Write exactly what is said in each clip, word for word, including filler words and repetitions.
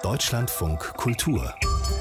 Deutschlandfunk Kultur.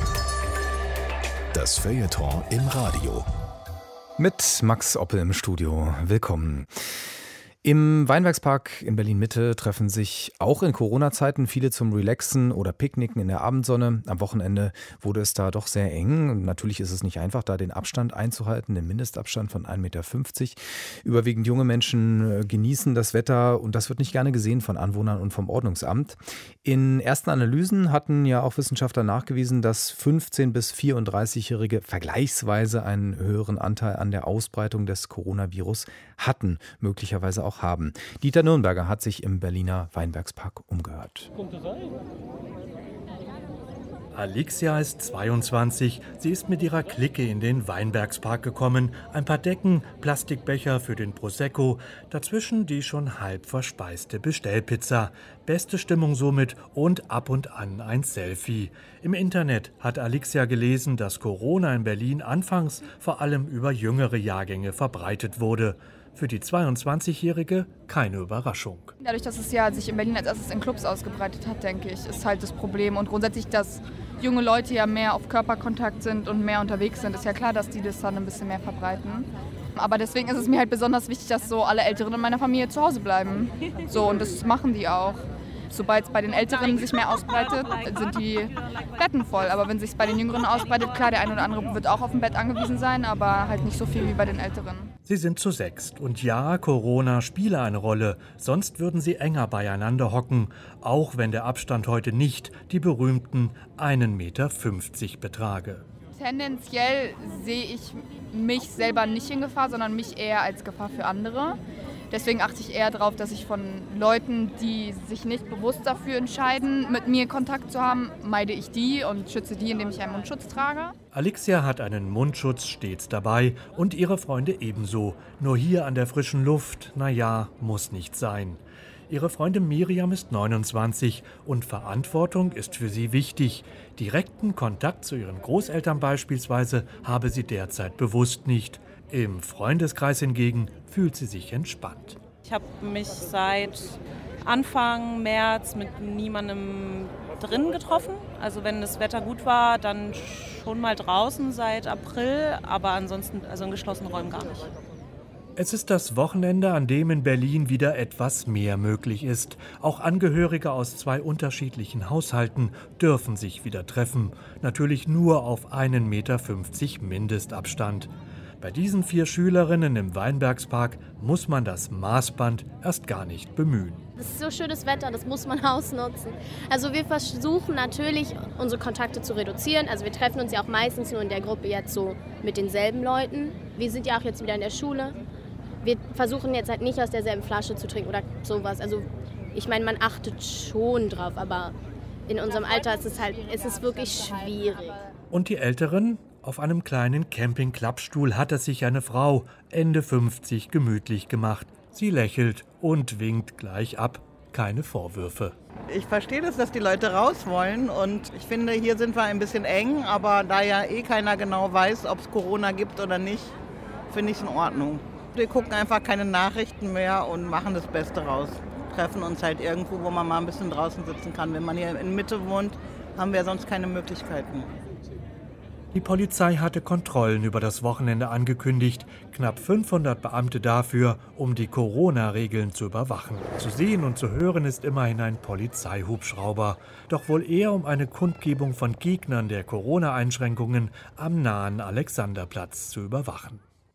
Das Feuilleton im Radio. Mit Max Oppel im Studio. Willkommen. Im Weinbergspark in Berlin-Mitte treffen sich auch in Corona-Zeiten viele zum Relaxen oder Picknicken in der Abendsonne. Am Wochenende wurde es da doch sehr eng. Und natürlich ist es nicht einfach, da den Abstand einzuhalten, den Mindestabstand von ein Meter fünfzig. Überwiegend junge Menschen genießen das Wetter und das wird nicht gerne gesehen von Anwohnern und vom Ordnungsamt. In ersten Analysen hatten ja auch Wissenschaftler nachgewiesen, dass fünfzehn- bis vierunddreißigjährige vergleichsweise einen höheren Anteil an der Ausbreitung des Coronavirus hatten, möglicherweise auch haben. Dieter Nürnberger hat sich im Berliner Weinbergspark umgehört. Alixia ist zweiundzwanzig. Sie ist mit ihrer Clique in den Weinbergspark gekommen. Ein paar Decken, Plastikbecher für den Prosecco, dazwischen die schon halb verspeiste Bestellpizza. Beste Stimmung somit und ab und an ein Selfie. Im Internet hat Alixia gelesen, dass Corona in Berlin anfangs vor allem über jüngere Jahrgänge verbreitet wurde. Für die zweiundzwanzigjährige keine Überraschung. Dadurch, dass es ja sich in Berlin als erstes in Clubs ausgebreitet hat, denke ich, ist halt das Problem. Und grundsätzlich, dass junge Leute ja mehr auf Körperkontakt sind und mehr unterwegs sind, ist ja klar, dass die das dann ein bisschen mehr verbreiten. Aber deswegen ist es mir halt besonders wichtig, dass so alle Älteren in meiner Familie zu Hause bleiben. So, und das machen die auch. Sobald es bei den Älteren sich mehr ausbreitet, sind die Betten voll. Aber wenn es sich bei den Jüngeren ausbreitet, klar, der eine oder andere wird auch auf ein Bett angewiesen sein, aber halt nicht so viel wie bei den Älteren. Sie sind zu sechst und ja, Corona spiele eine Rolle. Sonst würden sie enger beieinander hocken, auch wenn der Abstand heute nicht die berühmten ein Meter fünfzig betrage. Tendenziell sehe ich mich selber nicht in Gefahr, sondern mich eher als Gefahr für andere. Deswegen achte ich eher darauf, dass ich von Leuten, die sich nicht bewusst dafür entscheiden, mit mir Kontakt zu haben, meide ich die und schütze die, indem ich einen Mundschutz trage. Alixia hat einen Mundschutz stets dabei und ihre Freunde ebenso. Nur hier an der frischen Luft, na ja, muss nicht sein. Ihre Freundin Miriam ist neunundzwanzig und Verantwortung ist für sie wichtig. Direkten Kontakt zu ihren Großeltern beispielsweise habe sie derzeit bewusst nicht. Im Freundeskreis hingegen fühlt sie sich entspannt. Ich habe mich seit Anfang März mit niemandem drin getroffen. Also wenn das Wetter gut war, dann schon mal draußen seit April, aber ansonsten also in geschlossenen Räumen gar nicht. Es ist das Wochenende, an dem in Berlin wieder etwas mehr möglich ist. Auch Angehörige aus zwei unterschiedlichen Haushalten dürfen sich wieder treffen. Natürlich nur auf ein Meter fünfzig Mindestabstand. Bei diesen vier Schülerinnen im Weinbergspark muss man das Maßband erst gar nicht bemühen. Es ist so schönes Wetter, das muss man ausnutzen. Also wir versuchen natürlich, unsere Kontakte zu reduzieren. Also wir treffen uns ja auch meistens nur in der Gruppe jetzt so mit denselben Leuten. Wir sind ja auch jetzt wieder in der Schule. Wir versuchen jetzt halt nicht aus derselben Flasche zu trinken oder sowas. Also ich meine, man achtet schon drauf, aber in unserem Alter ist es halt, ist es wirklich schwierig. Und die Älteren? Auf einem kleinen Camping-Klappstuhl hat es sich eine Frau, Ende fünfzig, gemütlich gemacht. Sie lächelt und winkt gleich ab. Keine Vorwürfe. Ich verstehe das, dass die Leute raus wollen und ich finde, hier sind wir ein bisschen eng, aber da ja eh keiner genau weiß, ob es Corona gibt oder nicht, finde ich es in Ordnung. Wir gucken einfach keine Nachrichten mehr und machen das Beste raus. Treffen uns halt irgendwo, wo man mal ein bisschen draußen sitzen kann. Wenn man hier in Mitte wohnt, haben wir sonst keine Möglichkeiten. Die Polizei hatte Kontrollen über das Wochenende angekündigt. Knapp fünfhundert Beamte dafür, um die Corona-Regeln zu überwachen. Zu sehen und zu hören ist immerhin ein Polizeihubschrauber. Doch wohl eher um eine Kundgebung von Gegnern der Corona-Einschränkungen am nahen Alexanderplatz zu überwachen.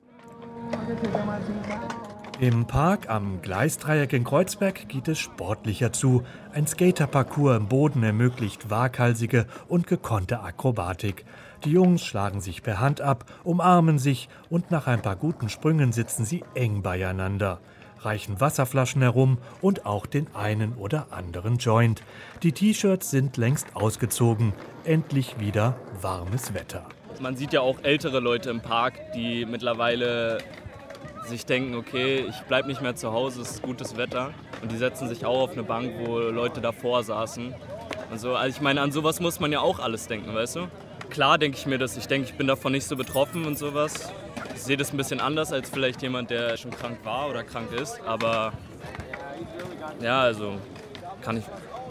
Im Park am Gleisdreieck in Kreuzberg geht es sportlicher zu. Ein Skaterparcours im Boden ermöglicht waghalsige und gekonnte Akrobatik. Die Jungs schlagen sich per Hand ab, umarmen sich und nach ein paar guten Sprüngen sitzen sie eng beieinander. Reichen Wasserflaschen herum und auch den einen oder anderen Joint. Die T-Shirts sind längst ausgezogen. Endlich wieder warmes Wetter. Man sieht ja auch ältere Leute im Park, die mittlerweile sich denken, okay, ich bleibe nicht mehr zu Hause, es ist gutes Wetter. Und die setzen sich auch auf eine Bank, wo Leute davor saßen. Also, also ich meine, an sowas muss man ja auch alles denken, weißt du? Klar denke ich mir das, ich denke, ich bin davon nicht so betroffen und sowas. Ich sehe das ein bisschen anders als vielleicht jemand, der schon krank war oder krank ist. Aber ja, also kann ich,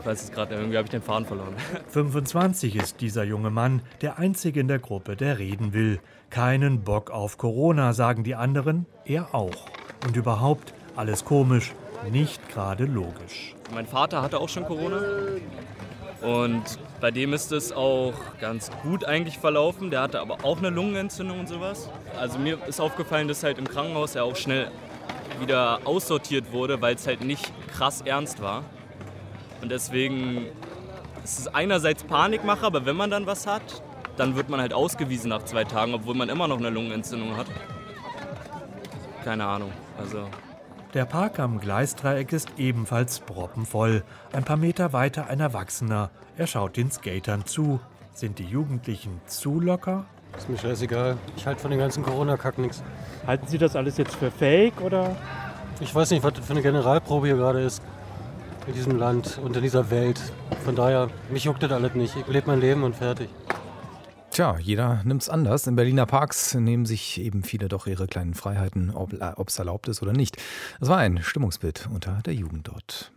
Ich weiß es gerade, irgendwie habe ich den Faden verloren. fünfundzwanzig ist dieser junge Mann, der einzige in der Gruppe, der reden will. Keinen Bock auf Corona, sagen die anderen, er auch. Und überhaupt alles komisch, nicht gerade logisch. Mein Vater hatte auch schon Corona und bei dem ist es auch ganz gut eigentlich verlaufen. Der hatte aber auch eine Lungenentzündung und sowas. Also mir ist aufgefallen, dass halt im Krankenhaus er auch schnell wieder aussortiert wurde, weil es halt nicht krass ernst war. Und deswegen ist es einerseits Panikmache, aber wenn man dann was hat, dann wird man halt ausgewiesen nach zwei Tagen, obwohl man immer noch eine Lungenentzündung hat. Keine Ahnung, also... Der Park am Gleisdreieck ist ebenfalls proppenvoll. Ein paar Meter weiter ein Erwachsener. Er schaut den Skatern zu. Sind die Jugendlichen zu locker? Ist mir scheißegal. Ich halte von dem ganzen Corona-Kack nichts. Halten Sie das alles jetzt für Fake, oder? Ich weiß nicht, was das für eine Generalprobe hier gerade ist. In diesem Land und in dieser Welt. Von daher, mich juckt das alles nicht. Ich lebe mein Leben und fertig. Tja, jeder nimmt's anders. In Berliner Parks nehmen sich eben viele doch ihre kleinen Freiheiten, ob es erlaubt ist oder nicht. Das war ein Stimmungsbild unter der Jugend dort.